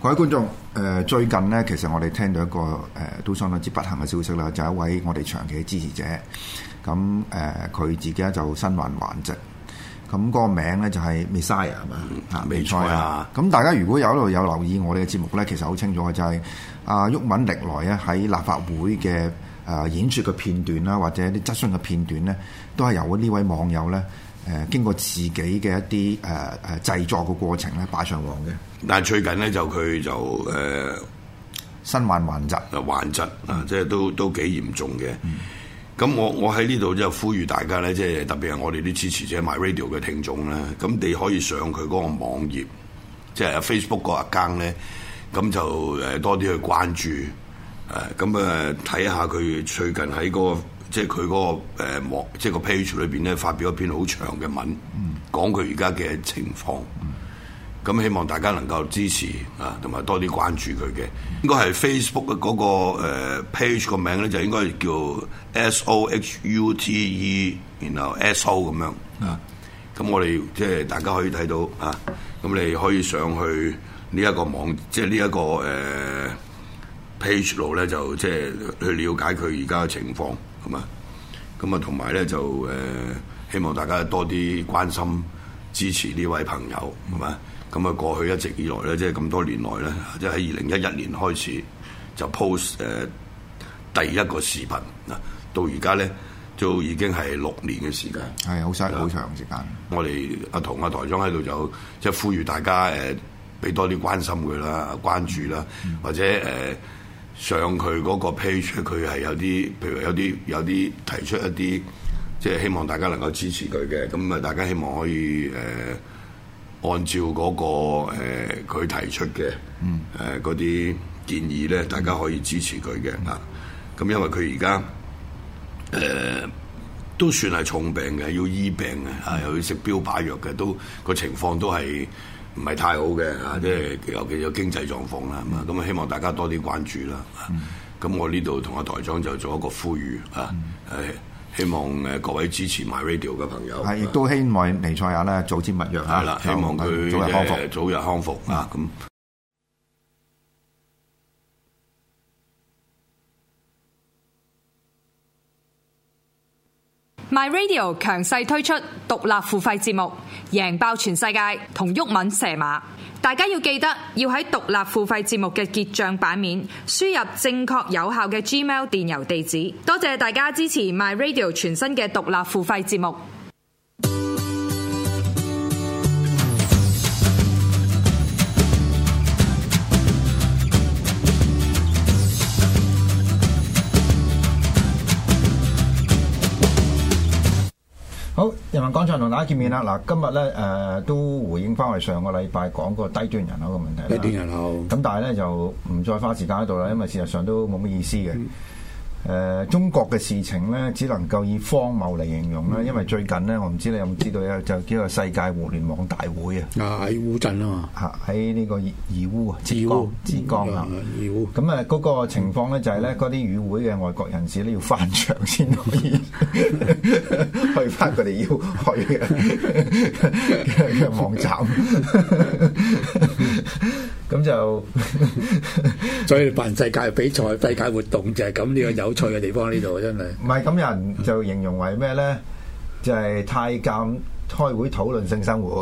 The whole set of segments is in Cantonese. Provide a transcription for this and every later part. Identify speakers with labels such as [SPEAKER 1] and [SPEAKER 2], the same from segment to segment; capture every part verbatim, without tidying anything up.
[SPEAKER 1] 各位觀眾，誒、呃、最近咧，其實我哋聽到一個誒、呃、都相當之不幸嘅消息啦，就係、一位我哋長期嘅支持者，咁誒佢自己咧就身患頑疾，咁嗰個名咧就係 Messiah 係嘛？啊，
[SPEAKER 2] 冇錯啊！
[SPEAKER 1] 咁大家如果有一路有留意我哋嘅節目咧，其實好清楚嘅就係阿毓民歷來咧喺立法會嘅誒、呃、演説嘅片段啦，或者啲質詢嘅片段咧，都係由呢位網友咧。誒、呃、經過自己嘅一啲誒誒製作嘅過程咧，擺上網嘅。
[SPEAKER 2] 但係最近咧就佢就誒、呃、
[SPEAKER 1] 身患頑疾，
[SPEAKER 2] 頑疾啊，即係都都幾嚴重嘅。咁、嗯、我我喺呢度即係呼籲大家咧，即係特別係我哋啲支持者 My Radio 嘅聽眾咧，咁你可以上佢嗰個網頁，即係 Facebook 嗰個 account 咧，咁就誒多啲去關注誒，咁誒睇下佢最近喺嗰、那個。即係佢嗰個誒網，即係個 page 裏邊咧，發表一篇好長嘅文，講佢而家嘅情況。咁、嗯、希望大家能夠支持啊，同埋多啲關注佢嘅。應該係 Facebook 嘅嗰個 page 個名咧，就應該叫 S O H U T E， 然後 S O 咁樣啊。咁我哋即係大家可以睇到啊。咁你可以上去呢一個網，即係呢一個誒、呃、page 度咧，就即係去了解佢而家嘅情況。咁啊，咁啊，同埋咧就誒、呃，希望大家多啲關心支持呢位朋友，係嘛？咁啊，過去一直以來咧，即係咁多年來咧，即係喺二零一一年開始就 post 誒、呃、第一個視頻啊，到而家咧就已經係六年嘅時間，
[SPEAKER 1] 係好嘥好長時間。
[SPEAKER 2] 我哋阿同阿台長喺度就即係呼籲大家誒，俾、呃、多啲關心佢啦、關注啦，嗯、或者誒。呃上佢嗰個 page，佢係有啲，譬如有啲有啲提出一啲，即係希望大家能夠支持佢嘅。咁啊，大家希望可以誒、呃、按照嗰、那個佢、呃、提出嘅誒嗰啲建議咧，大家可以支持佢嘅啊。咁因為佢而家誒都算係重病嘅，要醫病嘅啊，又要食標靶藥嘅，都個情況都係唔係太好嘅嚇，即係尤其有經濟狀況啦，咁啊、嗯，希望大家多啲關注啦。咁、嗯、我呢度同阿台長就做一個呼籲啊，誒、嗯，希望誒各位支持 My Radio 嘅朋友，係亦
[SPEAKER 1] 都希望彌賽亞咧早啲密約嚇，
[SPEAKER 2] 啦，希望佢早日康復，早日康復啊咁。
[SPEAKER 3] My Radio 強勢推出獨立付費節目，贏爆全世界同毓民蛇馬。大家要記得要喺獨立付費節目嘅結帳版面輸入正確有效嘅 Gmail 電郵地址。多謝大家支持 My Radio 全新嘅獨立付費節目。
[SPEAKER 1] 好，人民廣場同大家見面啦！嗱，今日咧誒都回應翻我哋上個禮拜講個低端人口嘅問題啦。
[SPEAKER 4] 低端人口，咁
[SPEAKER 1] 但係咧就唔再花時間喺度啦，因為事實上都冇乜意思嘅。嗯誒、呃、中國嘅事情咧，只能夠以荒謬嚟形容啦。嗯、因為最近咧，我唔知你有冇知道咧，就叫做世界互聯網大會啊。啊喺烏鎮啊嘛，嚇喺呢個義烏啊，浙江浙江啊，義烏。咁啊，嗰個情況咧就係咧，嗰啲與會嘅外國人士咧要翻牆先可以去翻佢哋要去嘅嘅網站。咁就
[SPEAKER 4] 所以辦世界比賽、世界活動就係咁，呢個有趣嘅地方呢度真係。
[SPEAKER 1] 唔係咁，有人就形容為咩咧？就係、是、太監開會討論性生活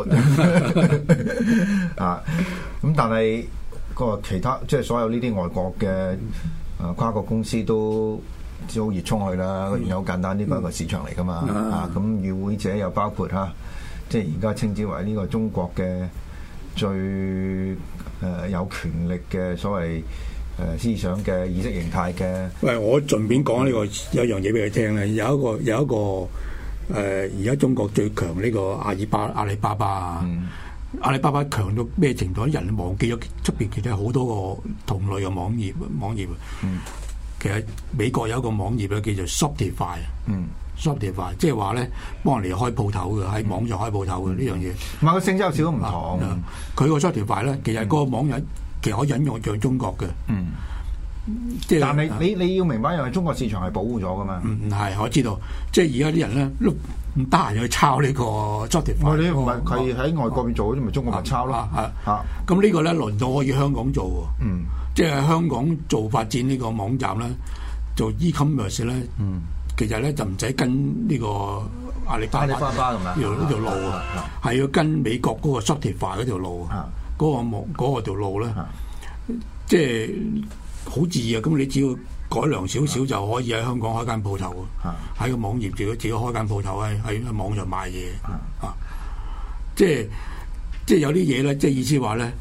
[SPEAKER 1] 啊！咁但係個其他即係所有呢啲外國嘅啊跨國公司都好熱衷去啦。個原因好簡單，呢個係個市場嚟噶嘛啊！咁與會者又包括嚇，即係而家稱之為呢個中國嘅最誒、呃、有權力嘅所謂誒、呃、思想嘅意識形態嘅。
[SPEAKER 4] 喂，我順便講呢、這個有一樣嘢俾佢聽咧，有一個有一個誒而家中國最強呢個阿里巴阿里巴巴啊，嗯、阿里巴巴強到咩程度？人忘記咗出邊其實好多個同類嘅網頁網頁。嗯，其實美國有一個網頁咧叫做 Shopify。嗯。Shopify 即係話咧，幫人哋開鋪頭嘅，喺網上開鋪頭嘅呢樣嘢。
[SPEAKER 1] 唔係個性質有少少唔同。
[SPEAKER 4] 佢個 Shopify 咧，其實嗰個網人其實可以引用像中國嘅。嗯。 即係
[SPEAKER 1] 但係你你要明白一樣，中國市場係保護咗噶嘛？
[SPEAKER 4] 唔唔係，我知道，即係而家啲人咧都唔得閒去抄呢個 Shopify。
[SPEAKER 1] 我哋唔係佢喺外國邊做，咪中國咪抄咯。
[SPEAKER 4] 嚇咁呢個咧輪到可以香港做喎。嗯，即係香港做發展呢個網站咧，做 e-commerce 咧，嗯，其實咧就唔使跟呢個阿里巴巴
[SPEAKER 1] 咁樣
[SPEAKER 4] 呢條路啊，係要跟美國嗰個 Shopify 嗰條路啊，嗰個網嗰個條路咧，即係好易啊！咁你只要改良少少就可以喺香港開間鋪頭啊！喺個網頁自己自己開間鋪頭喺喺網上賣嘢啊！即係即係有啲嘢咧，即係意思話咧，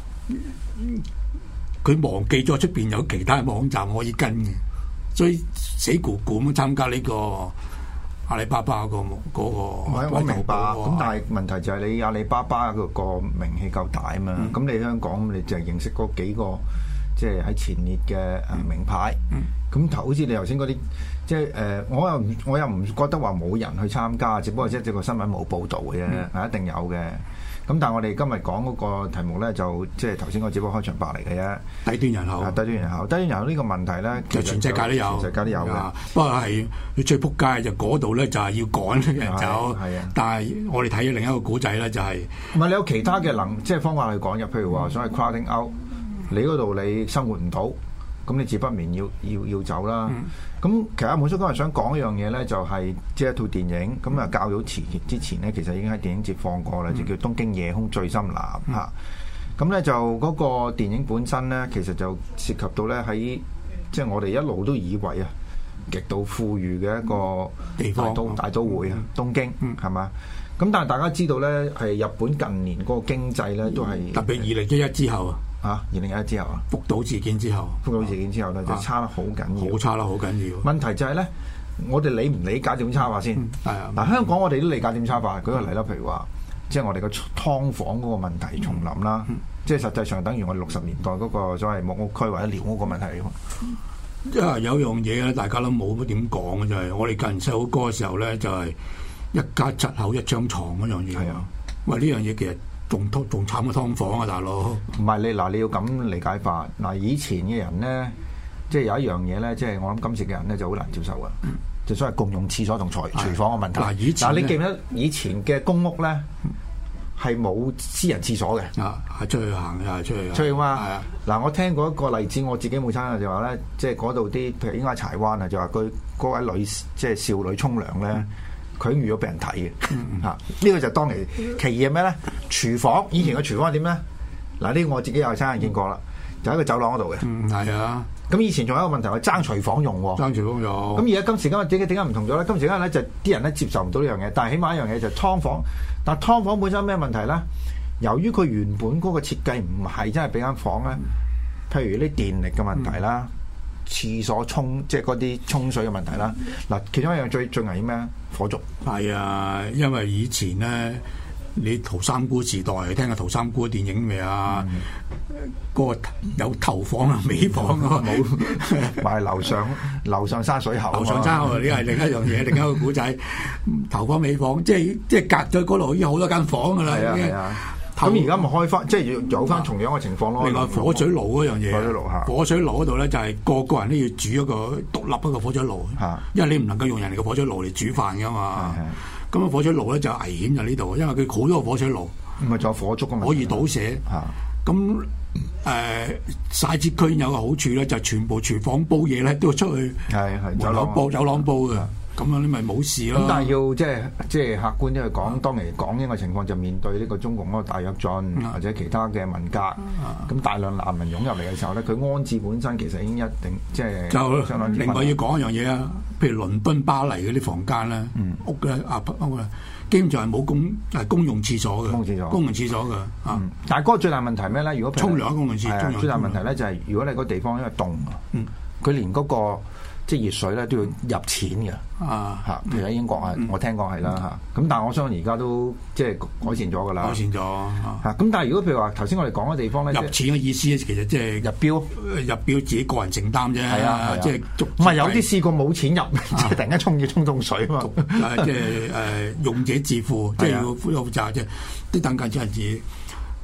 [SPEAKER 4] 佢忘記咗出邊有其他網站可以跟嘅，所以死咕咕咁參加呢個阿里巴巴個嗰個。
[SPEAKER 1] 我明白，咁但係問題就係你阿里巴巴個個名氣夠大啊嘛，咁、嗯、你香港你就係認識嗰幾個。即係喺前列嘅誒名牌，咁頭、嗯、好似你頭先嗰啲，即係誒、呃，我又唔我又唔覺得話冇人去參加，只不過即係個新聞冇報導嘅啫，係、嗯、一定有嘅。咁但係我哋今日講嗰個題目咧，就即係頭先我只不過開場白嚟嘅啫。低端人口，低端人口，低端人口呢個問題咧，
[SPEAKER 4] 就全世界都有，
[SPEAKER 1] 全世界都有嘅。
[SPEAKER 4] 不過係佢最撲街就嗰度咧，就係要趕人走。係啊，但係我哋睇咗另一個古仔咧，就係唔係你有其他嘅能即係方法去講入，譬如話所謂 crowding out。你嗰度你生活唔到，咁你自不免要要要走啦。咁、嗯、其實阿滿叔今日想講一樣嘢咧，就係即係一套電影，咁啊較早前之前咧，其實已經喺電影節放過啦，嗯、就叫《東京夜空最深藍》嚇。咁咧、嗯、就嗰個電影本身咧，其實就涉及到咧喺即係我哋一路都以為啊極度富裕嘅一個地方大都大都會啊，東京係嘛？咁、嗯、但係大家知道咧，係日本近年嗰個經濟咧都係特別二零一一之後啊。
[SPEAKER 1] 啊！二零一一之後啊，
[SPEAKER 4] 福島事件之後，
[SPEAKER 1] 福島事件之後咧就差得好緊要，
[SPEAKER 4] 好差得好緊要。
[SPEAKER 1] 問題就係咧，我哋理唔理解點差法先？係啊，嗱，香港我哋都理解點差法。舉個例啦，譬如話，即係我哋個劏房嗰個問題重臨啦，即係實際上等於我哋六十年代嗰個所謂木屋區或者寮屋個問題啊嘛。
[SPEAKER 4] 因為有樣嘢咧，大家都冇乜點講嘅就係，我哋近細佬哥嘅時候咧，就係一家七口一張床嗰樣嘢。係啊，喂，呢樣嘢其實。仲拖仲慘過劏房啊，大佬！
[SPEAKER 1] 唔係你嗱，你要咁理解法嗱。以前嘅人咧，即係有一樣嘢咧，即係我諗今時嘅人咧就好難接受嘅，嗯、就所謂共用廁所同廚廚房嘅問題。嗱，以前嗱，你記唔記得以前嘅公屋咧係冇私人廁所嘅？
[SPEAKER 4] 啊，係出去行嘅，出去
[SPEAKER 1] 出去嘛。係啊，嗱，我聽過一個例子，我自己冇參加就話咧，即係嗰度啲譬如應該係柴灣啊，就話佢嗰位女即係少女沖涼咧。嗯佢預咗俾人睇嘅嚇，呢個就當其其二係咩咧？廚房以前嘅廚房係點咧？嗱，呢個我自己有親眼見過啦，就喺個走廊嗰度嘅。嗯，係啊。咁以前仲有一個問題係爭廚房用喎。爭廚房用。咁而家今時今日點解點解唔同咗咧？今時今日咧就啲人咧接受唔到呢樣嘢，但係起碼一樣嘢就係劏房。但係劏房本身咩問題咧？由於佢原本嗰個設計唔係真係俾間房咧，譬如啲電力嘅問題啦。嗯廁所沖即係嗰啲沖水嘅問題啦，嗱，其中一樣最最危險咩？火燭。係
[SPEAKER 4] 啊，因為以前咧，你陶三姑時代聽過陶三姑電影未啊？嗰、嗯、個有頭房啊、尾房啊，冇，
[SPEAKER 1] 埋樓上樓上山水喉。
[SPEAKER 4] 樓上山喉呢係另一樣嘢，另一個古仔。頭房尾房，即係即係隔咗嗰度已經好多間房噶啦。係啊係啊。
[SPEAKER 1] 咁而家咪開翻，即係有翻同樣嘅情況咯。
[SPEAKER 4] 另外火水爐嗰樣嘢，
[SPEAKER 1] 火水爐嚇，
[SPEAKER 4] 火水爐嗰度咧就係個個人都要煮一個獨立一個火水爐，嚇，因為你唔能夠用人哋嘅火水爐嚟煮飯噶嘛。咁啊火水爐咧就危險就呢度，因為佢好多個火水爐，
[SPEAKER 1] 唔係仲有火燭噶嘛，
[SPEAKER 4] 可以倒瀉。咁誒曬節區有個好處咧，就全部廚房煲嘢咧都要出去，係係走廊煲走廊煲嘅。咁樣你咪冇事咯。
[SPEAKER 1] 咁但係要即係即係客觀啲去講，當年港英嘅情況就面對呢個中共嗰個大躍進、嗯、或者其他嘅文革，咁、嗯、大量難民湧入嚟嘅時候咧，佢安置本身其實已經一定即係
[SPEAKER 4] 就相當之。另外要講一樣嘢啊，譬如倫敦、巴黎嗰啲房間咧，嗯、屋咧啊屋咧，基本上係冇公係公用廁所嘅，公廁所公用廁所嘅、嗯、啊。但係嗰個最大問題咩咧？如果沖涼公用廁所，
[SPEAKER 1] 最大問題咧就係如果你個地方因為凍啊，佢、嗯、連嗰、嗰個。即係熱水咧都要入錢嘅，啊嚇，譬如喺英國啊，我聽講係啦嚇。咁但係我相信而家都即係改善咗㗎啦。改善咗嚇。咁但係如果譬如話頭先我哋講嘅地方咧，入錢嘅意思其實即係入標，入標自己個人承擔啫。係啊，即係唔係有啲試過冇錢入，即係突然間沖要沖凍水啊嘛。即係誒用者自負，即係要負責啫。啲等價只係自己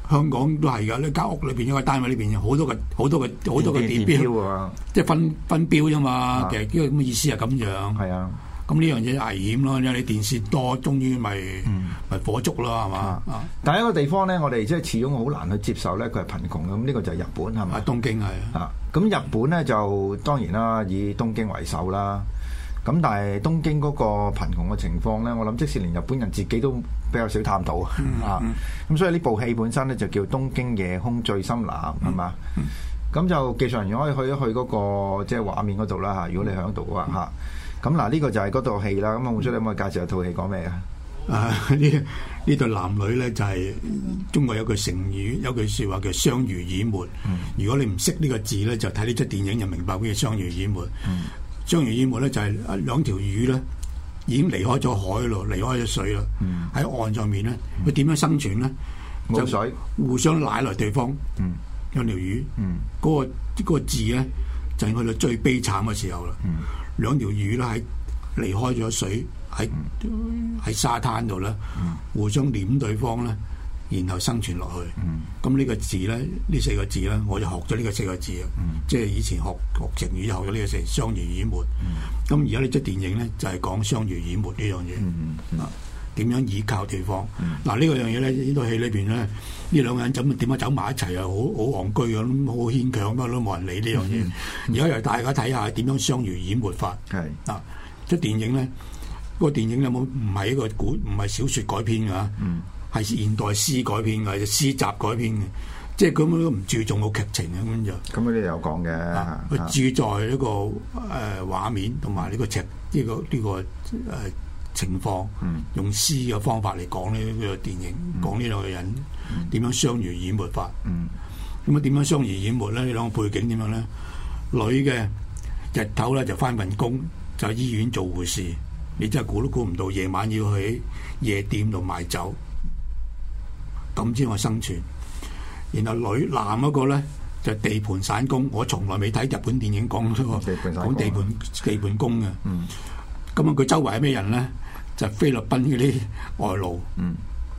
[SPEAKER 4] 香港都係㗎，呢間屋裏邊一個單位裏邊有好多個好多個好多個電錶
[SPEAKER 1] 啊，
[SPEAKER 4] 即係分分錶啫嘛。
[SPEAKER 1] 啊、
[SPEAKER 4] 其實呢個咁嘅意思係咁樣。
[SPEAKER 1] 係啊。
[SPEAKER 4] 咁呢樣嘢危險咯，因為你電線多，終於咪咪火燭咯，係嘛？
[SPEAKER 1] 啊！但係一個地方咧，我哋即係始終好難去接受咧，佢係貧窮嘅。咁呢個就係日本係咪？
[SPEAKER 4] 東京係
[SPEAKER 1] 啊。咁日本咧就當然啦，以東京為首啦。咁但係東京嗰個貧窮嘅情況咧，我諗即使連日本人自己都比較少探討、嗯、啊。咁、嗯、所以呢部戲本身咧就叫《東京夜空最深藍》係嘛？咁、嗯、就技術人員可以去一去嗰、那個即係畫面嗰度啦嚇。如果你喺度嘅話嚇。咁嗱，呢個就係嗰套戲啦。咁啊，胡叔，你可唔可以介紹下套戲講咩嘅？
[SPEAKER 4] 啊，呢呢對男女咧就係、是、中國有句成語，有句説話叫相濡以沫。嗯、如果你唔識呢個字咧，就睇呢出電影就明白咩叫相濡以沫。嗯、相濡以沫咧就係兩條魚咧已經離開咗海咯，離開咗水啦。喺、嗯、岸上面咧，佢點樣生存咧？
[SPEAKER 1] 冇水，
[SPEAKER 4] 互相奶來對方。
[SPEAKER 1] 嗯、
[SPEAKER 4] 兩條魚，嗰、
[SPEAKER 1] 嗯
[SPEAKER 4] 那個嗰、那個字咧就係去到最悲慘嘅時候啦。嗯兩條魚咧喺離開咗水，喺喺、嗯、沙灘度咧，嗯、互相黏對方咧，然後生存落去。咁呢、嗯、個字咧，呢四個字咧，我就學咗呢個四個字啊。嗯、即係以前學學情語就學咗呢個字，相濡以沫。咁而家呢出電影咧就係、是、講相濡以沫呢樣嘢。嗯嗯、啊，點樣依靠對方？嗱、嗯啊這個、呢個樣嘢咧，呢套戲裏邊咧，呢兩個人怎點解走埋一齊啊？好好戇居咁，好牽強，乜都冇人理呢樣嘢。而家又大家睇下點樣相濡以沫法。係是啊，出電影咧，嗰、那個電影有冇唔係一個古唔係小説改編㗎？嗯，係現代詩改編㗎，詩集改編嘅，即係咁都唔注重個劇情啊咁就。咁
[SPEAKER 1] 嗰啲有講嘅，佢、
[SPEAKER 4] 啊、注在呢個誒畫面同埋呢個劇呢、這個呢、這個誒。呃情況，嗯、用詩嘅方法嚟講呢個電影，嗯、講呢兩個人點、嗯、樣相濡以沫法。咁啊點樣相濡以沫咧？呢兩個背景點樣咧？女嘅日頭咧就返份工，就喺醫院做護士。你真係估都估唔到，夜晚要去夜店度賣酒，咁先可以生存。然後女男嗰個咧就地盤散工，我從來未睇日本電影講講地盤地盤工嘅。咁啊佢周圍係咩人咧？就係、菲律賓嗰啲外勞。嗯、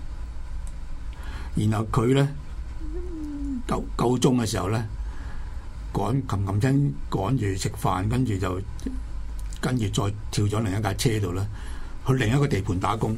[SPEAKER 4] 然後佢咧夠夠鐘嘅時候咧，趕冚冚聲趕住食飯，跟住就跟住再跳咗另一架車度咧，去另一個地盤打工。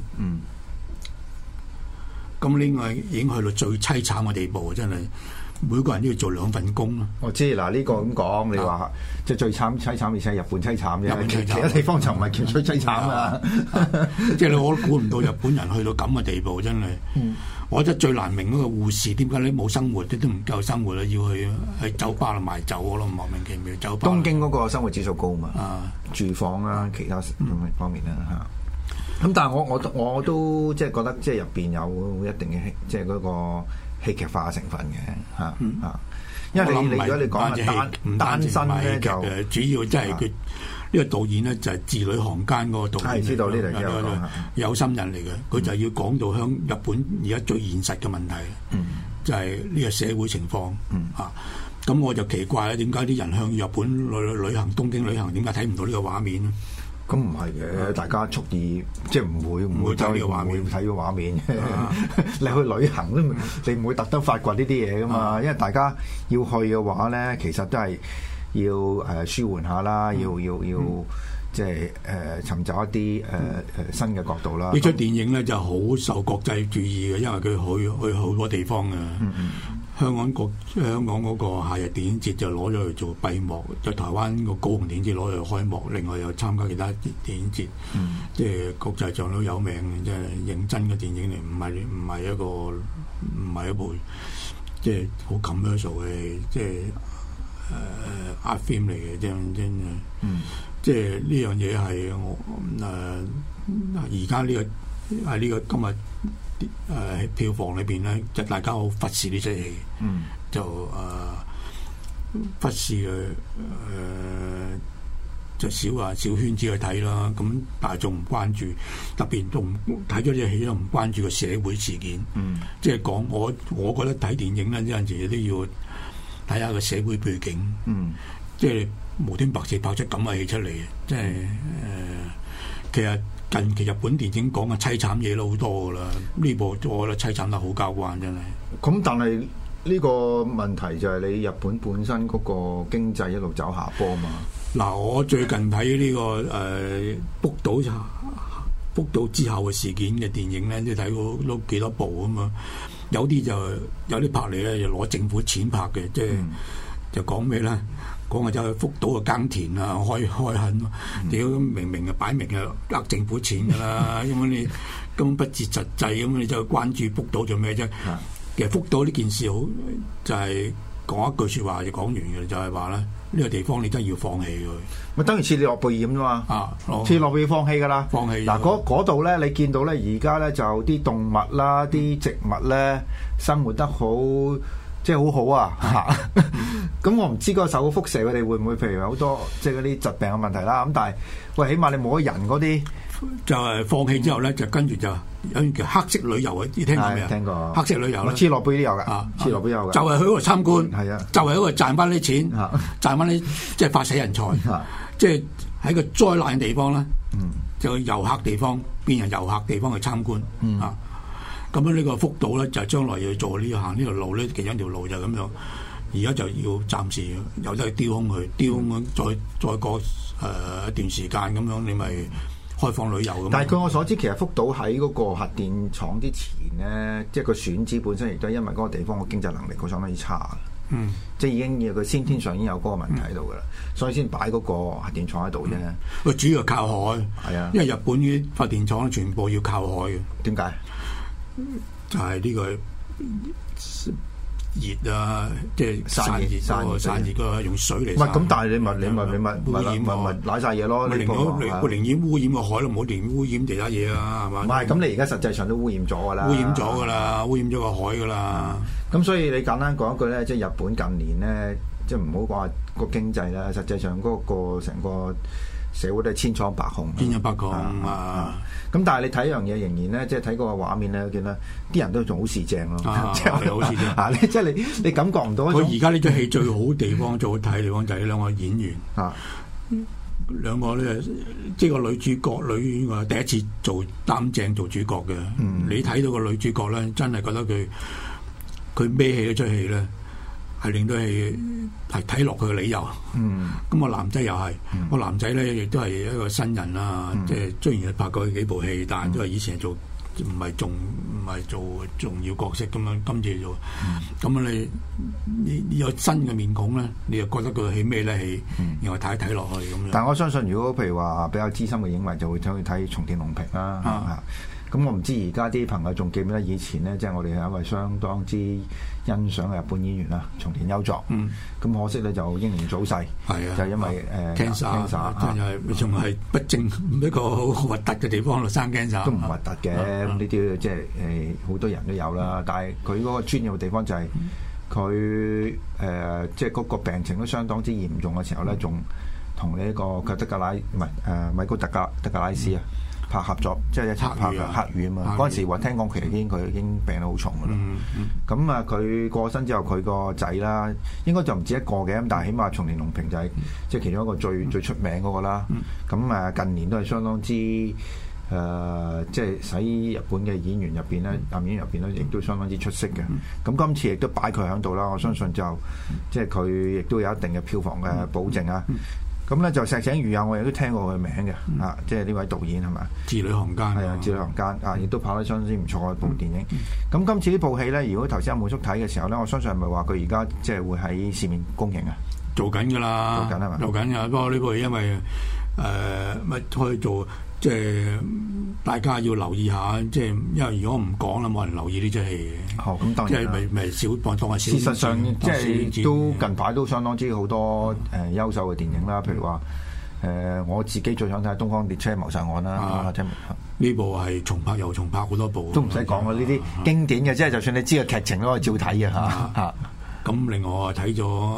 [SPEAKER 4] 咁呢個已經去到最凄慘嘅地步，真係每個人都要做兩份工咯。我知嗱，呢、呢個咁講，你話即係最慘凄慘，而且係日本凄慘啫，其他地方就唔係叫最凄慘啊！即係你我都估唔到日本人去到咁嘅地步，真係。嗯、我覺得最難明嗰個護士點解你冇生活，啲都唔夠生活啦，要去喺酒吧度賣酒，我都莫名其妙。酒吧東京嗰個生活指數高嘛？啊，住房啊，其他方面啦嚇。嗯咁但係我我我都即係覺得即係入邊有一定嘅即係嗰個戲劇化嘅成分嘅嚇嚇，因為你你如果你講係單唔單身咧就主要即係佢呢個導演咧就係字裏行間嗰個導演，係知道呢樣嘢有心人嚟嘅，佢就要講到向日本而家最現實嘅問題，就係呢個社會情況嚇。咁我就奇怪啦，點解啲人向日本旅旅行東京旅行，點解睇唔到呢個畫面咧？咁唔係嘅，大家蓄意即係唔會唔會睇呢個畫面，睇個畫面。你去旅行都你唔會特登發掘呢啲嘢噶嘛，因為大家要去嘅話咧，其實都係要誒舒緩下啦，要要要即係誒尋找一啲誒誒新嘅角度啦。呢出電影咧就好受國際注意嘅，因為佢去去好多地方嘅。香港國香港嗰個夏日電影節就攞咗去做閉幕，就台灣個高雄電影節攞咗去開幕，另外又參加其他電影節，嗯、即係國際上都有名嘅，即係認真嘅電影嚟，唔係唔係一個唔係一部即係好 commercial 嘅，即係誒、uh, art film 嚟嘅，真真嘅，嗯、即係呢樣嘢係我誒而家呢個喺呢個今日。誒、呃、票房裏邊咧，就大家好忽視呢出戲，嗯、就誒、呃、忽視嘅誒、呃、就少話小圈子去睇啦。咁大眾唔關注，特別都唔睇咗呢出戲都唔關注個社會事件。嗯、即係講我我覺得睇電影咧，有陣時都要睇下個社會背景。嗯、即係無端白事爆出咁嘅戲出嚟，即係誒、呃、其實。 近期日本電影講嘅凄慘嘢都好多噶啦，呢部我覺得凄慘得好交關真係。
[SPEAKER 1] 咁但係呢個問題就係你日本本身嗰個經濟一路走下坡嘛。
[SPEAKER 4] 嗱，我最近睇呢、這個誒福島福島之後嘅事件嘅電影咧，都睇過都幾多部啊嘛。有啲就有啲拍嚟咧，就攞政府錢拍嘅，即係、嗯、就講咩咧？講嘅就係福島嘅耕田啊，開開墾，屌、嗯、明明啊擺明係呃政府錢㗎啦，因為你根本不切實際咁，你就關注福島做咩啫？嗯、其實福島呢件事好就係、是、講一句説話就講完嘅，就係話咧呢個地方你真係要放棄佢。咪
[SPEAKER 1] 等於切爾諾貝爾咁啫嘛。啊，切爾諾貝爾放棄㗎啦。放棄。嗱，嗰度咧，你見到咧，而家咧就啲動物啦、啲植物咧生活得好。即係好好啊嚇！咁、嗯、我唔知嗰個受輻射，佢哋會唔會譬如有好多即係嗰啲疾病嘅問題啦。咁但係喂，起碼你冇咗人嗰啲，
[SPEAKER 4] 就係放棄之後咧，就跟住就有樣叫黑色旅遊啊！你聽過未啊？
[SPEAKER 1] 聽過。黑
[SPEAKER 4] 色旅遊咧，
[SPEAKER 1] 切爾諾貝爾都有㗎。啊，切爾諾貝爾有㗎。
[SPEAKER 4] 就係去嗰度參觀，
[SPEAKER 1] 係啊，
[SPEAKER 4] 就係喺度賺翻啲錢，啊、賺翻啲即係發死人財，啊、即係喺個災難地方咧，嗯、就遊客地方變成遊客地方去參觀，嗯、啊。咁樣呢個福島咧，就將來要做呢行呢條路咧，其中一條路就咁樣。而家就要暫時由得去丟空佢，丟空咁，再再過誒、呃、一段時間咁樣，你咪開放旅遊咁。
[SPEAKER 1] 但係據我所知，其實福島喺嗰個核電廠之前咧，即係個選址本身亦都係因為嗰個地方嘅經濟能力佢相當之差。嗯，即係已經有個先天上已經有嗰個問題喺度噶啦，嗯、所以先擺嗰個核電廠喺度啫。
[SPEAKER 4] 佢、嗯、主要係靠海，係啊，因為日本啲發電廠全部要靠海嘅。
[SPEAKER 1] 點解？
[SPEAKER 4] 就係呢個熱啊，即係散熱、散熱、散熱個用水嚟。
[SPEAKER 1] 唔係咁，但係你咪你咪你咪污染咪咪瀨晒嘢咯。
[SPEAKER 4] 你寧願寧願污染個海咯，唔好寧願污染其他嘢啊，係嘛？
[SPEAKER 1] 唔係咁，你而家實際上都污染咗㗎啦。
[SPEAKER 4] 污染咗㗎啦，污染咗個海㗎啦。
[SPEAKER 1] 咁所以你簡單講一句咧，即係日本近年咧，即係唔好話個經濟啦，實際上嗰個成個社會都係千瘡百孔，
[SPEAKER 4] 千瘡百孔啊！
[SPEAKER 1] 咁但係你睇一樣嘢，仍然咧，即係睇個畫面咧，見到啲人都仲好市正咯，即係
[SPEAKER 4] 好市正啊！
[SPEAKER 1] 即係你你感覺唔到。
[SPEAKER 4] 佢而家呢出戲最好地方、最好睇地方就係呢兩個演員啊，兩個咧，即係個女主角女話第一次做擔正做主角嘅。嗯、你睇到個女主角咧，真係覺得佢佢孭起嗰出戲咧。係令到係係睇落去嘅理由。嗯，咁個男仔又係，個、嗯、男仔咧亦都係一個新人啦。嗯、即係雖然係拍過幾部戲，但係都係以前係做唔係重唔係做重要角色咁樣。今次做，咁啊、嗯、你你有新嘅面孔咧，你又覺得佢戲咩咧戲？嗯、然後睇一睇落去咁樣。
[SPEAKER 1] 但係我相信，如果譬如話比較資深嘅影迷，就會走去睇松田龍平啦。啊啊咁我唔知而家啲朋友仲記唔記得以前咧，即係我哋係一位相當之欣賞嘅日本演員啦，松田優作。嗯。咁可惜咧就英年早逝。係啊。就因為誒 cancer，
[SPEAKER 4] 真係仲係不正一個好核突嘅地方度生 cancer。
[SPEAKER 1] 都唔核突嘅，咁呢啲即係誒好多人都有啦。但係佢嗰個專業嘅地方就係佢誒即係嗰個病情都相當之嚴重嘅時候咧，仲同呢個佢德格拉唔係誒米高德格德格拉斯啊。拍合作即係一齊拍黑雨啊嘛！嗰陣時話聽講佢已經佢已經病得好重噶啦。咁啊、嗯，佢、嗯、過身之後，佢個仔啦，應該就唔止一個嘅。咁但係起碼松田龍平就係、是嗯、即係其中一個最、嗯、最出名嗰個啦。咁啊、嗯，近年都係相當之誒、呃，即係喺日本嘅演員入邊咧，男演員入邊咧，亦都相當之出色嘅。咁、嗯、今次亦都擺佢喺度啦。我相信就、嗯、即係佢亦都有一定嘅票房嘅保證啊。嗯嗯咁咧就石井裕也，我亦都聽過佢名嘅，嗯、啊，即係呢位導演係咪？
[SPEAKER 4] 字裏行間
[SPEAKER 1] 係啊，字裏行間啊，亦都拍得相當之唔錯嘅部電影。咁、嗯、今次呢部戲咧，如果頭先阿滿叔睇嘅時候咧，我相信係咪話佢而家即係會喺市面公映啊？
[SPEAKER 4] 做緊㗎啦，
[SPEAKER 1] 做緊係嘛？
[SPEAKER 4] 做緊㗎，不過呢部戲因為誒乜可以做，即係大家要留意下，即係因為如果唔講啦，冇人留意呢出戲嘅。
[SPEAKER 1] 哦，咁當然
[SPEAKER 4] 即係咪咪小當當係小。
[SPEAKER 1] 事實上，即係都近排都相當之好多誒優秀嘅電影啦，譬如話誒我自己最想睇《東方列車謀殺案》啦，
[SPEAKER 4] 呢部係重拍又重拍好多部，
[SPEAKER 1] 都唔使講啦，呢啲經典嘅，即係就算你知個劇情都可以照睇嘅嚇嚇。
[SPEAKER 4] 咁另外我睇咗誒。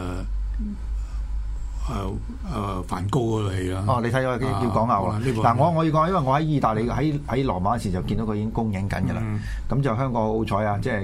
[SPEAKER 4] 誒誒梵高嗰套戲啦。哦，
[SPEAKER 1] 你睇咗要講下喎。嗱，我我要講，因為我喺意大利喺喺羅馬嗰時就見到佢已經公映緊㗎啦。咁就香港好彩啊，即係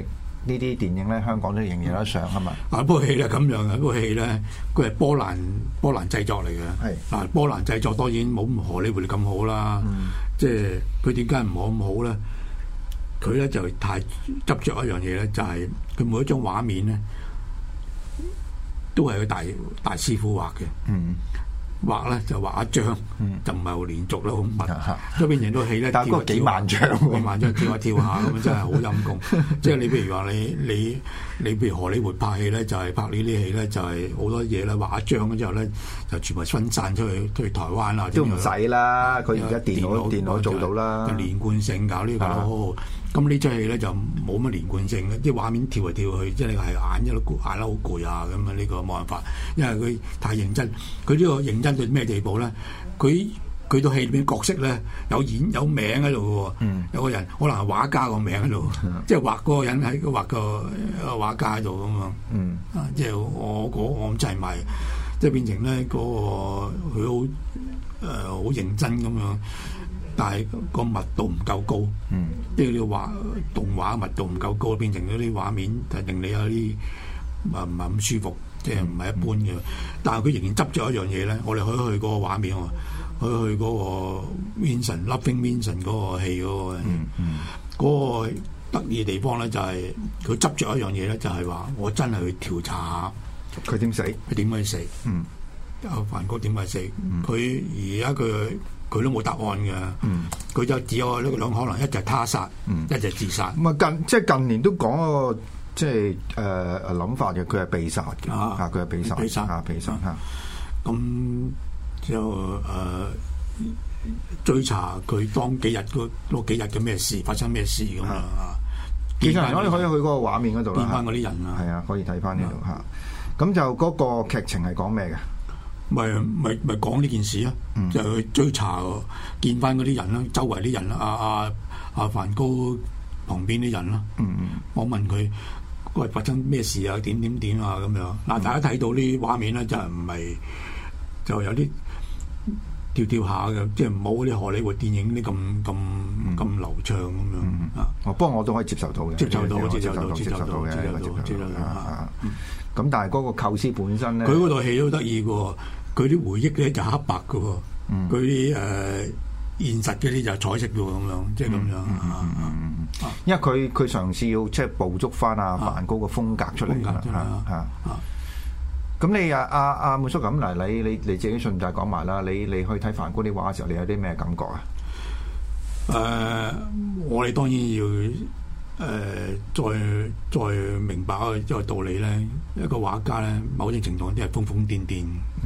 [SPEAKER 1] 呢啲電影咧，香港都仍然有得上係嘛？
[SPEAKER 4] 啊，部戲咧咁樣嘅，部戲咧佢係波蘭波蘭製作嚟嘅。係嗱，波蘭製作當然冇荷里活咁好啦。嗯、即係佢點解唔好咁好咧？佢咧就太執着一樣嘢咧，就係、是、佢每一張畫面咧都係個大大師傅畫嘅。嗯。畫咧就畫一張，嗯、就唔係好連續啦，好密。所以變成套戲咧，
[SPEAKER 1] 但係嗰幾萬張，
[SPEAKER 4] 幾萬張跳下跳下咁真係好陰功。即係你譬如話你你你譬如荷里活拍戲咧，就係、是、拍呢啲戲咧，就係、是、好多嘢咧畫一張之後咧，就全部分散出去去台灣啦。
[SPEAKER 1] 都唔使啦，佢而家電腦電腦做到啦。
[SPEAKER 4] 連貫性搞呢、這個咯。咁呢出戲咧就冇乜連貫性嘅，啲畫面跳嚟跳去，即係係眼一碌眼得好攰啊！咁啊呢個冇辦法，因為佢太認真。佢呢個認真到咩地步咧？佢佢套戲裏邊角色咧有演有名喺度嘅喎，嗯、有個人可能係畫家個名喺度，嗯、即係畫嗰個人喺畫個畫家喺度咁樣。嗯，啊，即係我我我真係咪即係變成咧嗰、那個佢好誒好認真咁樣。但係個密度唔夠高，即係你畫動畫密度唔夠高，變成嗰啲畫面就令你有啲唔係唔係咁舒服，即係唔係一般嘅。但係佢仍然執咗一樣嘢咧，我哋可以去嗰個畫面喎，可以去嗰個 Vincent Loving Vincent 嗰個戲嗰、嗰個，嗯嗯、嗰個得意嘅地方咧就係佢執咗一樣嘢咧，就係話我真係去調查下
[SPEAKER 1] 佢點死，
[SPEAKER 4] 佢點解死？嗯，阿梵高點解死？佢而家佢。佢都冇答案嘅，佢、嗯、就只有呢兩可能，一就係他殺，嗯、一就係自殺。
[SPEAKER 1] 咁啊近即係近年都講個即係誒誒諗法嘅，佢係被殺嘅，啊佢係被殺，被殺啊被殺嚇。
[SPEAKER 4] 咁就誒追查佢當幾日嗰嗰幾日嘅咩事，發生咩事咁啊？
[SPEAKER 1] 其實我哋可以去嗰個畫面嗰度啦，
[SPEAKER 4] 見翻嗰啲人啊，
[SPEAKER 1] 係啊，可以睇翻呢度嚇。咁就嗰個劇情係講咩嘅？
[SPEAKER 4] 咪咪咪講呢件事啊！嗯、就去追查，見翻嗰啲人啦，周圍啲人啦，阿阿阿梵高旁邊啲人啦。嗯嗯，我問佢喂發生咩事啊？點點點啊咁樣。嗱、嗯，大家睇到呢啲畫面咧，就係唔係就有啲跳跳下嘅，即係冇嗰啲荷里活電影啲咁咁咁流暢咁樣啊。
[SPEAKER 1] 哦，不過我都可以接受到嘅，
[SPEAKER 4] 接受到，接受
[SPEAKER 1] 到，
[SPEAKER 4] 接受到嘅，接受到
[SPEAKER 1] 啊。咁但係嗰個構思本身咧，
[SPEAKER 4] 佢嗰套戲都得意嘅。佢啲回憶咧就黑白嘅喎，佢啲誒現實嗰啲就彩色嘅喎，咁樣即係咁樣。
[SPEAKER 1] 因為佢佢嘗試要即係捕捉翻阿梵高嘅風格出嚟啦，嚇。咁你啊阿阿滿叔咁嗱，你你你自己順帶講埋啦。你你去睇梵高啲畫嘅時候，你有啲咩感覺啊？
[SPEAKER 4] 誒，我哋當然要。誒、呃，再再明白一個道理咧，一個畫家咧，某種程度都係瘋瘋癲癲。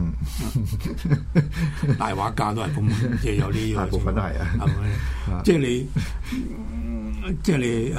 [SPEAKER 4] 嗯，大畫家都係瘋，即係有啲大
[SPEAKER 1] 部分都係啊。
[SPEAKER 4] 即係你，即係你誒，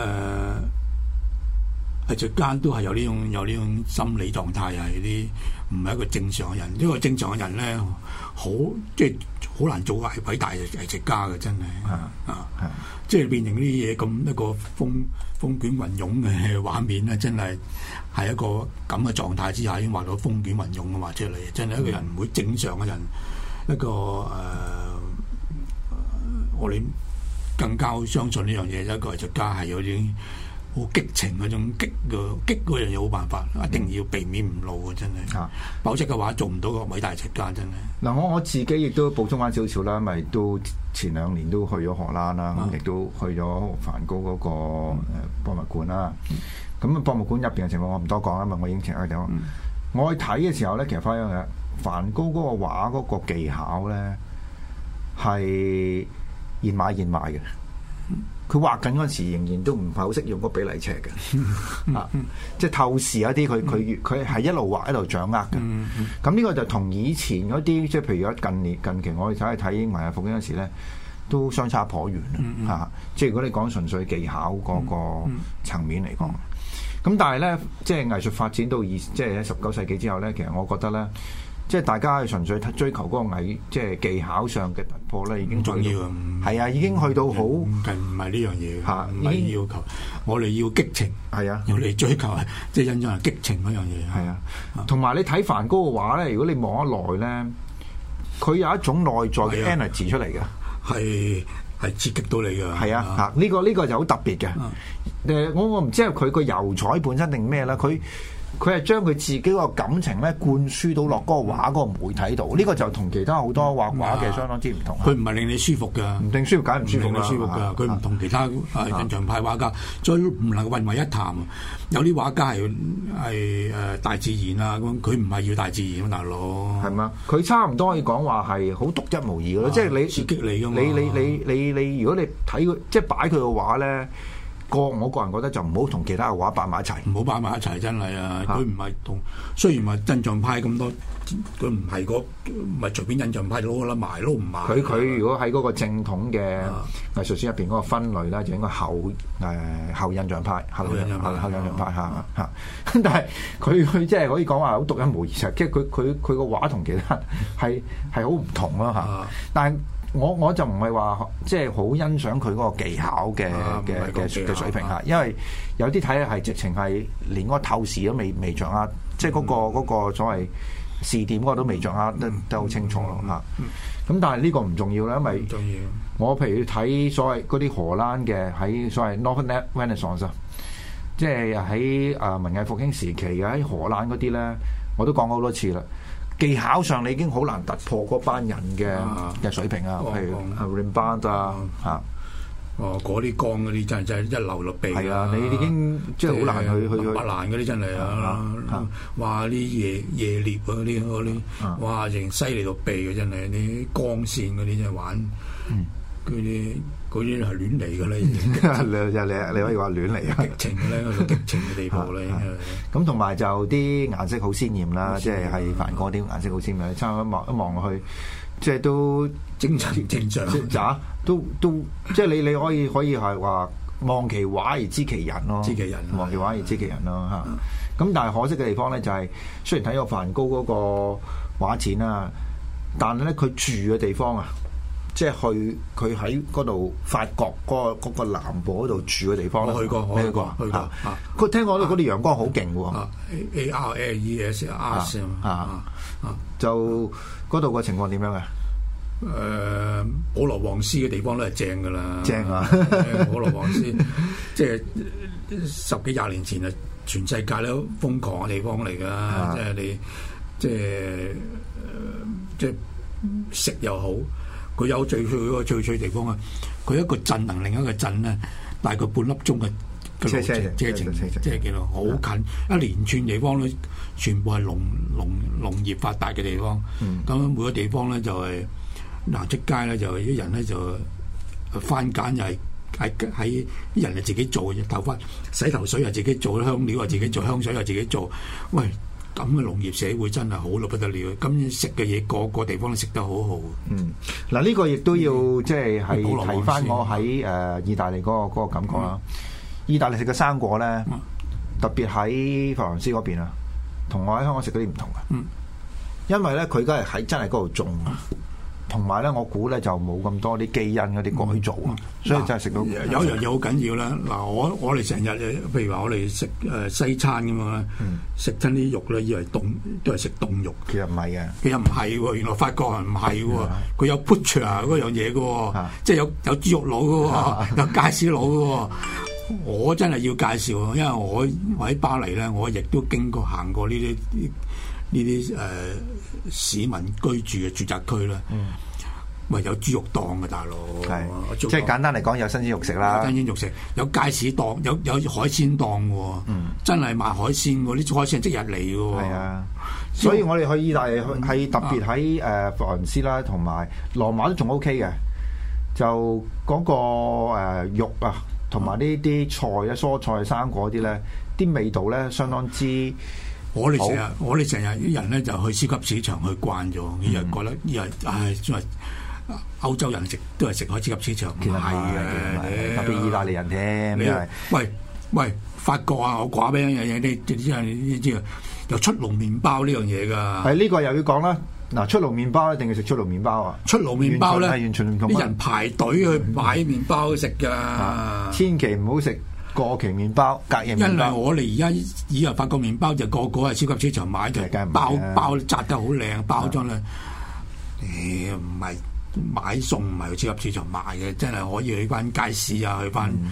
[SPEAKER 4] 藝術家都係有呢種有呢種心理狀態，係啲唔係一個正常嘅人。因為正常嘅人咧，好即係好難做偉偉大嘅藝術家嘅，真係啊啊！即係變成呢啲嘢咁一個風風捲雲湧嘅畫面咧，真係係一個咁嘅狀態之下，已經畫到風捲雲湧嘅畫出嚟，真係一個人唔會正常嘅人，一個誒、呃，我哋更加相信呢樣嘢，一個藝術家係有啲好激情嗰種激嘅激嗰樣嘢，冇辦法，一定要避免唔露嘅，真係。啊，否則嘅話做唔到個偉大藝術家，真係。嗱，
[SPEAKER 1] 我我自己亦都補充翻少少啦，咪都。前兩年都去咗荷蘭啦，咁亦、啊、都去咗梵高嗰個誒博物館啦。咁、嗯、博物館入邊嘅情況我唔多講啦，因為我已經請咗地方。嗯、我去睇嘅時候咧，其實發現嘅梵高嗰個畫嗰個技巧咧係現買現賣嘅。佢畫緊嗰陣時，仍然都唔係好識用個比例尺嘅，啊，即係透視一啲，佢佢佢係一路畫一路掌握嘅。咁呢個就同以前嗰啲，即係譬如而家近年近期我哋睇去睇文藝復興嗰時咧，都相差頗遠啊！嚇，即係如果你講純粹技巧嗰個層面嚟講，咁但係咧，即係藝術發展到二，即係喺十九世紀之後咧，其實我覺得咧。即係大家係純粹追求嗰個藝，即係技巧上嘅突破咧，已經重要啊！係啊，已經去到好，唔係唔係呢樣嘢嚇，唔係要求，我哋要激情，係啊，我哋追求係即係欣賞係激情嗰樣嘢，係啊。同埋你睇梵高嘅畫咧，如果你望得耐咧，佢有一種內在嘅 energy 出嚟嘅，係係刺激到你嘅，係啊嚇！呢個呢個就好特別嘅。 誒，我我唔知係佢個油彩本身定咩啦，佢。佢係將佢自己個感情咧灌輸到落嗰個畫嗰個媒體度，呢、這個就同其他好多畫畫嘅相當之唔同。
[SPEAKER 4] 佢唔係令你舒服㗎，
[SPEAKER 1] 唔定舒服梗係唔舒服
[SPEAKER 4] 令你舒服㗎。佢唔同其他誒印象派畫家，所以唔能夠混為一談。有啲畫家係係誒大自然啊，咁佢唔係要大自然啊，大佬。係
[SPEAKER 1] 嘛？佢差唔多可以講話係好獨一無二嘅咯，即係你
[SPEAKER 4] 刺激你㗎嘛。
[SPEAKER 1] 你你你你你，你如果你睇佢即係擺佢個畫咧。個我個人覺得就唔好同其他嘅畫擺埋一齊，
[SPEAKER 4] 唔好擺埋一齊，真係啊！佢唔係同，雖然話印象派咁多，佢唔係個唔係隨便印象派攞得埋，攞唔埋。
[SPEAKER 1] 佢佢如果喺嗰個正統嘅藝術史入邊嗰個分類咧，就應該後誒、呃、後印象派，後印象派，後印象派嚇嚇。咁但係佢佢即係可以講話好獨一無二，即係佢佢佢個畫同其他人係係好唔同咯嚇。但係我我就唔係話即係好欣賞佢嗰個技巧嘅嘅嘅嘅水平嚇，因為有啲睇係直情係連嗰個透視都未未掌握，即係嗰個嗰個所謂視點嗰個都未掌握得得好清楚咯嚇。咁但係呢個唔重要啦，因為我譬如睇所謂嗰啲荷蘭嘅喺所謂 Northern Renaissance 啊，即係喺誒文藝復興時期嘅喺荷蘭嗰啲咧，我都講過好多次啦。技巧上你已經好難突破嗰班人嘅嘅水平啊，譬如阿 Rembrandt 啊嚇，
[SPEAKER 4] 哦嗰啲光嗰啲真係真係一流落地。
[SPEAKER 1] 係啊，你已經即係好難去去去。
[SPEAKER 4] 白蘭嗰啲真係啊，哇！啲夜夜獵嗰啲嗰啲，哇！仍犀利到痹嘅真係，啲光線嗰啲真係玩，嗰啲嗰啲係亂嚟嘅咧。
[SPEAKER 1] 你你你可以話亂嚟啊！
[SPEAKER 4] 激情嘅咧，嗰種激情嘅地步咧。
[SPEAKER 1] 咁同埋就啲顏色好鮮豔啦，即係係梵高啲顏色好鮮豔，差唔多一望一望落去，即係都
[SPEAKER 4] 正常正常。
[SPEAKER 1] 咋？都都即係你你可以可以係話望其畫而知其人咯，
[SPEAKER 4] 知其人
[SPEAKER 1] 望其畫而知其人咯嚇。咁但係可惜嘅地方咧就係，雖然睇過梵高嗰個畫展啊，但係咧佢住嘅地方啊。即係去佢喺嗰度法國嗰個嗰個南部嗰度住嘅地方咧，
[SPEAKER 4] 我去過，我去過，去過。
[SPEAKER 1] 佢聽講嗰啲陽光好勁喎。
[SPEAKER 4] A R L E S R
[SPEAKER 1] 啊就嗰度個情況點樣嘅？
[SPEAKER 4] 誒，保羅旺斯嘅地方都係正㗎啦，
[SPEAKER 1] 正啊！
[SPEAKER 4] 保羅旺斯即係十幾廿年前啊，全世界都瘋狂嘅地方嚟㗎，即係你即係即係食又好。佢有最最嗰個最最地方啊！佢一個鎮同另一個鎮咧，大概半粒鐘嘅嘅路程車程，即係幾多好近，一連串地方咧，全部係農農農業發達嘅地方。咁、嗯、每個地方咧就係、是、嗱出街咧就啲人咧就番梘又係喺喺啲人係自己做嘅頭髮洗頭水又自己做，香料又自己做，香水又自己做。喂！咁嘅農業社會真係好到不得了，咁食嘅嘢個個地方都食得好好。
[SPEAKER 1] 嗯，嗱、這、呢個亦都要即係係提翻我喺誒意大利嗰、那個那個感覺啦。嗯、意大利食嘅生果咧，嗯、特別喺佛羅倫斯嗰邊啊，同我喺香港食嗰啲唔同嘅。嗯，因為咧佢而家係喺真係嗰度種。同埋咧，我估咧就冇咁多啲基因嗰啲改造啊，嗯、所以真係食到有
[SPEAKER 4] 一樣嘢好緊要啦。嗱，我我哋成日譬如話我哋食誒西餐咁樣咧，食親啲肉咧，以為凍都係食凍肉，
[SPEAKER 1] 其實唔係嘅。
[SPEAKER 4] 其實唔係喎，原來法國人唔係喎，佢有 butcher 嗰樣嘢嘅喎，啊、即係有有豬肉佬嘅喎，啊、有街市佬嘅喎。我真係要介紹，因為我我喺巴黎咧，我亦都經過行過呢啲呢啲誒市民居住嘅住宅區啦。嗯，咪有豬肉檔嘅大佬，
[SPEAKER 1] 係即係簡單嚟講，有新鮮肉食啦，
[SPEAKER 4] 新鮮肉食，有街市檔，有有海鮮檔嘅，嗯，真係賣海鮮嘅，啲海鮮即日嚟嘅，係啊。
[SPEAKER 1] 所以我哋去意大利係特別喺誒佛羅倫斯啦，同埋羅馬都仲 OK 嘅，就嗰個誒肉啊。同埋呢啲菜啊、蔬菜、生果啲咧，啲味道咧相當之。
[SPEAKER 4] 我哋成日，我哋成日啲人咧就去超級市場去慣咗，啲人覺得啲人唉，因為歐洲人食都係食開超級市場，唔係嘅，
[SPEAKER 1] 特別意大利人添。因為
[SPEAKER 4] 喂喂，法國啊，我話俾你聽，你你知啊，你知啊，有出籠麵包呢樣嘢㗎。
[SPEAKER 1] 係呢個又要講啦。嗱，出爐麵包一定要食出爐麵包啊！
[SPEAKER 4] 出爐麵包咧，
[SPEAKER 1] 係完全唔同。
[SPEAKER 4] 啲人排隊去買麵包食㗎、嗯，
[SPEAKER 1] 千祈唔好食過期麵包、隔夜麵包。
[SPEAKER 4] 因為我哋而家以為法國麵包就個個係超級市場買嘅，包包紮得好靚，包裝咧，誒唔係買餸唔係去超級市場買嘅，真係可以去翻街市啊，去翻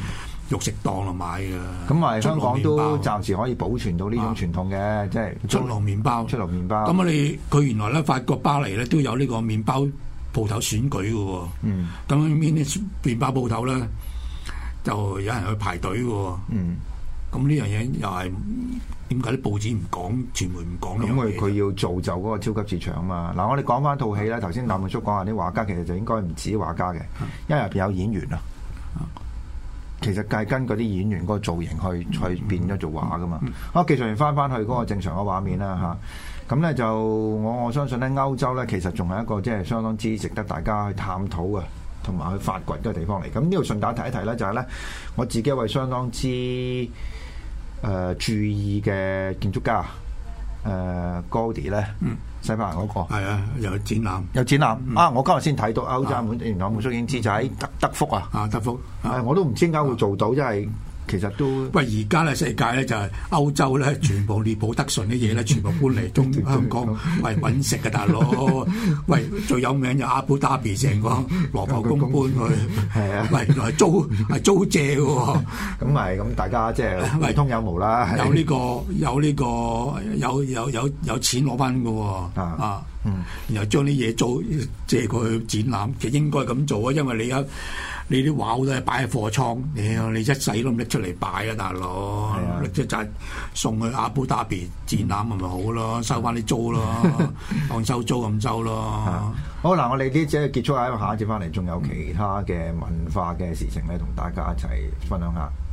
[SPEAKER 4] 肉食檔度買嘅。
[SPEAKER 1] 咁咪香港都暫時可以保存到呢種傳統嘅，即係
[SPEAKER 4] 出爐麵包。
[SPEAKER 1] 出爐麵包。
[SPEAKER 4] 咁啊，你佢原來咧法國巴黎咧都有呢個麵包鋪頭選舉嘅喎。嗯。咁邊啲麵包鋪頭咧就有人去排隊嘅喎。嗯。咁呢樣嘢又係點解啲報紙唔講，傳媒唔講呢樣嘢？
[SPEAKER 1] 咁佢佢要造就嗰個超級市場啊嘛！嗱，我哋講翻套戲啦。頭先譚滿叔講下啲畫家，其實就應該唔止畫家嘅，因為入邊有演員啊。其實係跟嗰啲演員嗰個造型去去變咗做畫噶嘛。好，技術員翻翻去嗰個正常嘅畫面啦嚇。咁咧就我我相信咧，歐洲咧其實仲係一個即係相當之值得大家去探討啊，同埋去發掘嘅地方嚟。咁呢度順帶提一提咧，就係咧我自己一位相當之誒、呃、注意嘅建築家，誒、呃、Gaudi 咧，嗯、西班牙嗰、那個，
[SPEAKER 4] 係啊，有展覽，
[SPEAKER 1] 有展覽、嗯、啊！我今日先睇到歐洲本，原來我冇叔已經知就喺德德福啊，
[SPEAKER 4] 啊德福，
[SPEAKER 1] 啊、我都唔知點解會做到，即係。其實都
[SPEAKER 4] 喂，而家咧世界咧就係歐洲咧，全部列普德順啲嘢咧，全部搬嚟中香港為揾食嘅大佬。喂，最有名就阿布達比成個羅浮宮搬去，係啊，喂，原來係租係租借嘅喎。
[SPEAKER 1] 咁咪咁大家即係互通有無啦。
[SPEAKER 4] 有呢個有呢個有有有有錢攞翻嘅喎啊，嗯，然後將啲嘢租借過去展覽，其實應該咁做啊，因為你有。你啲畫都係擺喺貨倉，屌你一世都唔拎出嚟擺啊，大佬！拎出就係送去阿布達比展覽，咪咪好咯，收翻啲租咯，當收租咁收咯。
[SPEAKER 1] 好嗱，我哋呢節結束喺下一節翻嚟，仲有其他嘅文化嘅事情咧，同大家一齊分享下。